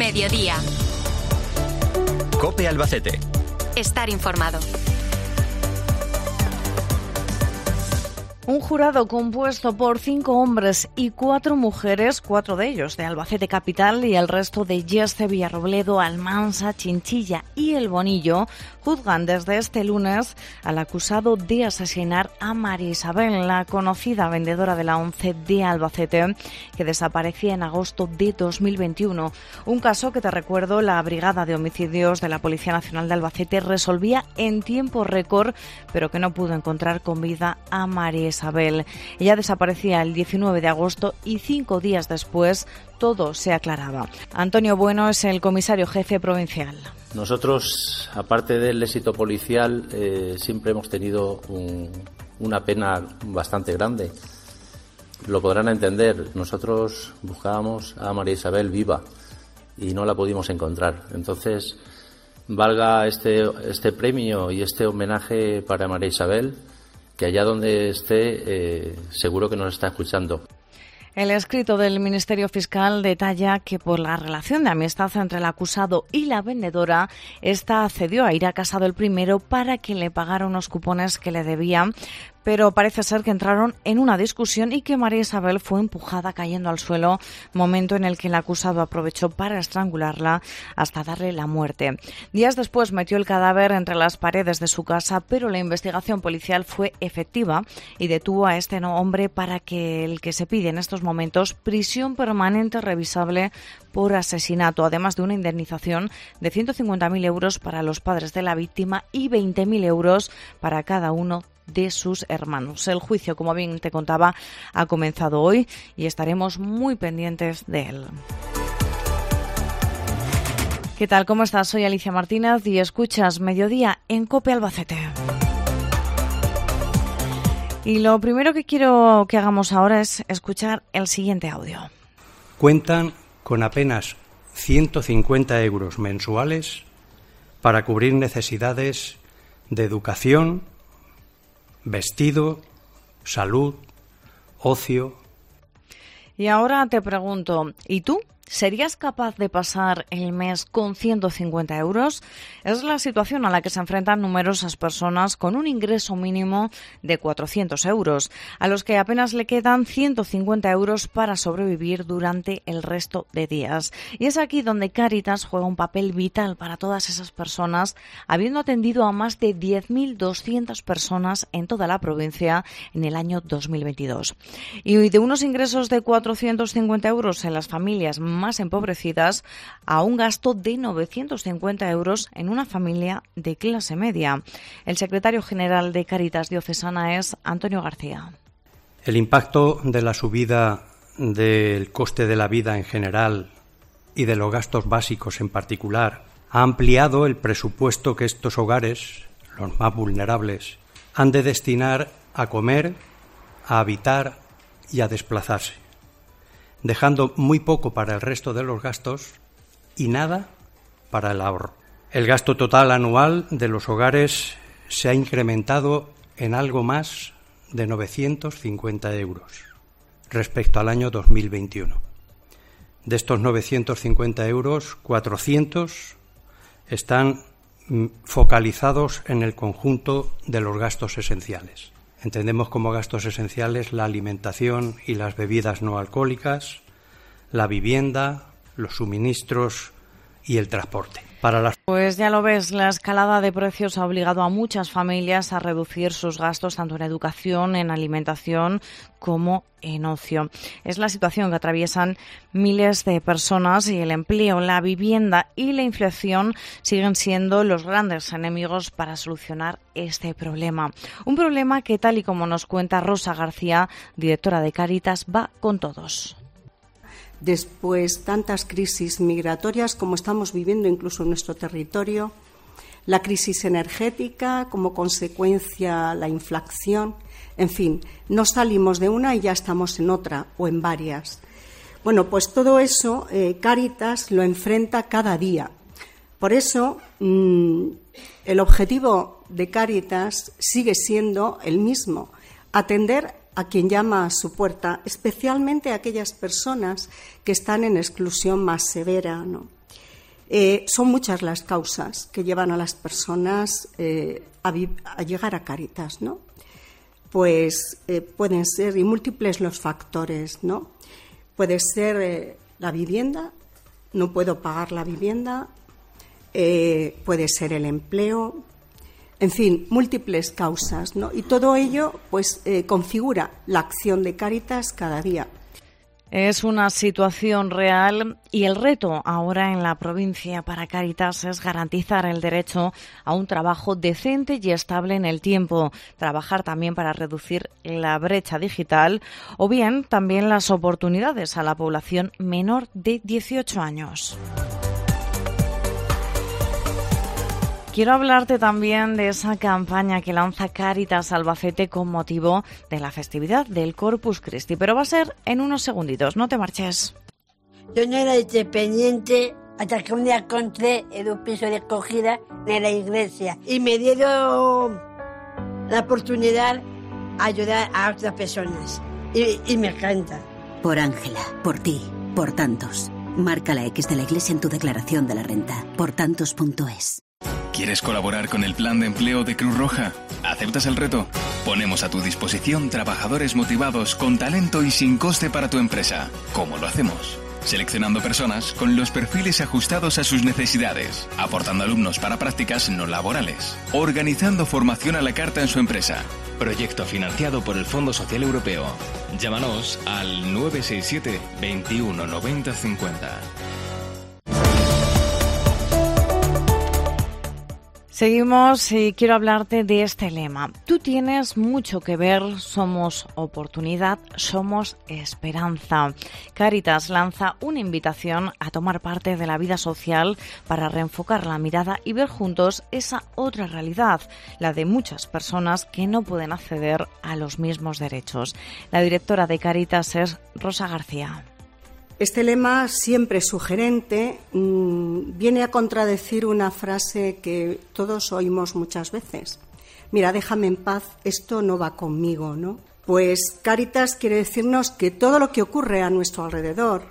Mediodía. COPE Albacete. Estar informado. Un jurado compuesto por 5 hombres y 4 mujeres, 4 de ellos de Albacete capital y el resto de Yeste, Villarrobledo, Almansa, Chinchilla y El Bonillo, juzgan desde este lunes al acusado de asesinar a María Isabel, la conocida vendedora de la ONCE de Albacete, que desaparecía en agosto de 2021. Un caso que, te recuerdo, la Brigada de Homicidios de la Policía Nacional de Albacete resolvía en tiempo récord, pero que no pudo encontrar con vida a María Isabel. Ella desaparecía el 19 de agosto y 5 días después todo se aclaraba. Antonio Bueno es el comisario jefe provincial. Nosotros, aparte del éxito policial, siempre hemos tenido una pena bastante grande. Lo podrán entender. Nosotros buscábamos a María Isabel viva y no la pudimos encontrar. Entonces, valga este premio y este homenaje para María Isabel, que allá donde esté, seguro que nos está escuchando. El escrito del Ministerio Fiscal detalla que por la relación de amistad entre el acusado y la vendedora, esta accedió a ir a casa del primero para que le pagara unos cupones que le debían, pero parece ser que entraron en una discusión y que María Isabel fue empujada cayendo al suelo, momento en el que el acusado aprovechó para estrangularla hasta darle la muerte. Días después metió el cadáver entre las paredes de su casa, pero la investigación policial fue efectiva y detuvo a este hombre para que el que se pide en estos momentos prisión permanente revisable por asesinato, además de una indemnización de 150.000 euros para los padres de la víctima y 20.000 euros para cada uno de sus hermanos. El juicio, como bien te contaba, ha comenzado hoy y estaremos muy pendientes de él. ¿Qué tal? ¿Cómo estás? Soy Alicia Martínez y escuchas Mediodía en COPE Albacete. Y lo primero que quiero que hagamos ahora es escuchar el siguiente audio. Cuentan con apenas 150 euros mensuales para cubrir necesidades de educación, vestido, salud, ocio. Y ahora te pregunto, ¿y tú? ¿Serías capaz de pasar el mes con 150 euros? Es la situación a la que se enfrentan numerosas personas con un ingreso mínimo de 400 euros, a los que apenas le quedan 150 euros para sobrevivir durante el resto de días. Y es aquí donde Cáritas juega un papel vital para todas esas personas, habiendo atendido a más de 10.200 personas en toda la provincia en el año 2022. Y de unos ingresos de 450 euros en las familias más empobrecidas a un gasto de 950 euros en una familia de clase media. El secretario general de Cáritas Diocesana es Antonio García. El impacto de la subida del coste de la vida en general y de los gastos básicos en particular ha ampliado el presupuesto que estos hogares, los más vulnerables, han de destinar a comer, a habitar y a desplazarse, dejando muy poco para el resto de los gastos y nada para el ahorro. El gasto total anual de los hogares se ha incrementado en algo más de 950 euros respecto al año 2021. De estos 950 euros, 400 están focalizados en el conjunto de los gastos esenciales. Entendemos como gastos esenciales la alimentación y las bebidas no alcohólicas, la vivienda, los suministros y el transporte. Pues ya lo ves, la escalada de precios ha obligado a muchas familias a reducir sus gastos tanto en educación, en alimentación como en ocio. Es la situación que atraviesan miles de personas y el empleo, la vivienda y la inflación siguen siendo los grandes enemigos para solucionar este problema. Un problema que, tal y como nos cuenta Rosa García, directora de Cáritas, va con todos. Después, tantas crisis migratorias como estamos viviendo incluso en nuestro territorio, la crisis energética, como consecuencia la inflación, en fin, no salimos de una y ya estamos en otra o en varias. Bueno, pues todo eso Cáritas lo enfrenta cada día. Por eso el objetivo de Cáritas sigue siendo el mismo, atender a quien llama a su puerta, especialmente a aquellas personas que están en exclusión más severa, ¿no? Son muchas las causas que llevan a las personas a llegar a Cáritas, ¿no? Pues pueden ser y múltiples los factores, ¿no? Puede ser la vivienda, no puedo pagar la vivienda, puede ser el empleo, en fin, múltiples causas, ¿no? Y todo ello pues configura la acción de Cáritas cada día. Es una situación real y el reto ahora en la provincia para Cáritas es garantizar el derecho a un trabajo decente y estable en el tiempo, trabajar también para reducir la brecha digital o bien también las oportunidades a la población menor de 18 años. Quiero hablarte también de esa campaña que lanza Cáritas Albacete con motivo de la festividad del Corpus Christi, pero va a ser en unos segunditos, no te marches. Yo no era independiente hasta que un día encontré en un piso de acogida de la iglesia y me dieron la oportunidad de ayudar a otras personas y me encanta. Por Ángela, por ti, por tantos. Marca la X de la iglesia en tu declaración de la renta. Portantos.es. ¿Quieres colaborar con el plan de empleo de Cruz Roja? ¿Aceptas el reto? Ponemos a tu disposición trabajadores motivados con talento y sin coste para tu empresa. ¿Cómo lo hacemos? Seleccionando personas con los perfiles ajustados a sus necesidades, aportando alumnos para prácticas no laborales, organizando formación a la carta en su empresa. Proyecto financiado por el Fondo Social Europeo. Llámanos al 967 21 90 50. Seguimos y quiero hablarte de este lema. Tú tienes mucho que ver, somos oportunidad, somos esperanza. Cáritas lanza una invitación a tomar parte de la vida social para reenfocar la mirada y ver juntos esa otra realidad, la de muchas personas que no pueden acceder a los mismos derechos. La directora de Cáritas es Rosa García. Este lema, siempre sugerente, viene a contradecir una frase que todos oímos muchas veces. Mira, déjame en paz, esto no va conmigo, ¿no? Pues Cáritas quiere decirnos que todo lo que ocurre a nuestro alrededor,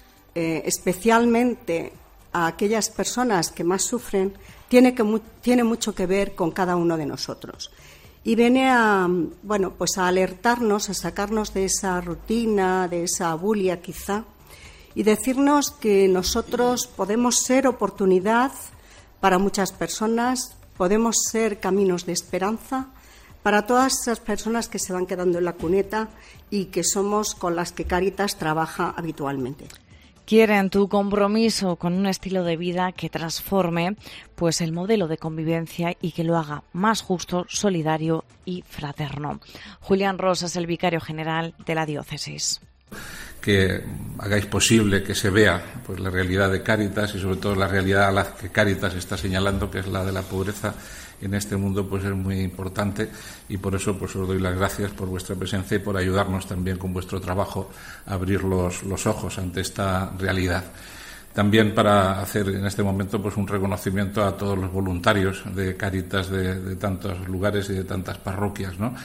especialmente a aquellas personas que más sufren, tiene mucho que ver con cada uno de nosotros. Y viene a alertarnos, a sacarnos de esa rutina, de esa bulia quizá, y decirnos que nosotros podemos ser oportunidad para muchas personas, podemos ser caminos de esperanza para todas esas personas que se van quedando en la cuneta y que somos con las que Cáritas trabaja habitualmente. Quieren tu compromiso con un estilo de vida que transforme pues el modelo de convivencia y que lo haga más justo, solidario y fraterno. Julián Ros es el vicario general de la diócesis. Que hagáis posible que se vea pues la realidad de Cáritas y sobre todo la realidad a la que Cáritas está señalando, que es la de la pobreza en este mundo, pues es muy importante y por eso pues os doy las gracias por vuestra presencia y por ayudarnos también con vuestro trabajo a abrir los ojos ante esta realidad. También para hacer en este momento pues un reconocimiento a todos los voluntarios de Cáritas de tantos lugares y de tantas parroquias, ¿no?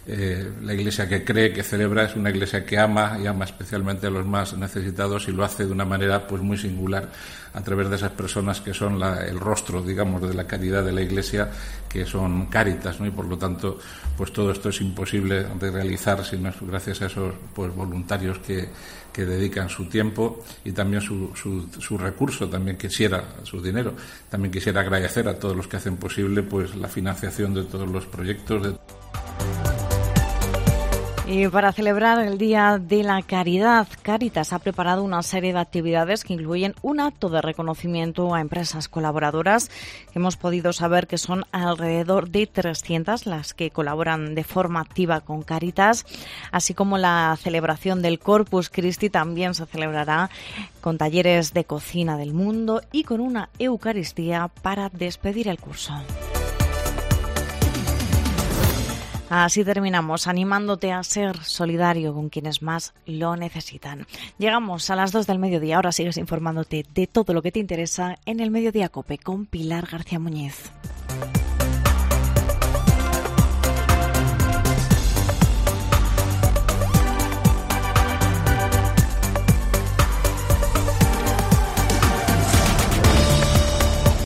La iglesia que cree, que celebra, es una iglesia que ama y ama especialmente a los más necesitados y lo hace de una manera pues muy singular a través de esas personas que son el rostro, digamos, de la caridad de la iglesia, que son Cáritas, ¿no? Y por lo tanto pues todo esto es imposible de realizar si no es gracias a esos pues voluntarios que dedican su tiempo y también su recurso, también su dinero. También quisiera agradecer a todos los que hacen posible pues la financiación de todos los proyectos. Y para celebrar el Día de la Caridad, Cáritas ha preparado una serie de actividades que incluyen un acto de reconocimiento a empresas colaboradoras, que hemos podido saber que son alrededor de 300 las que colaboran de forma activa con Cáritas, así como la celebración del Corpus Christi también se celebrará con talleres de cocina del mundo y con una Eucaristía para despedir el curso. Así terminamos, animándote a ser solidario con quienes más lo necesitan. Llegamos a las 2 del mediodía, ahora sigues informándote de todo lo que te interesa en el Mediodía COPE con Pilar García Muñiz.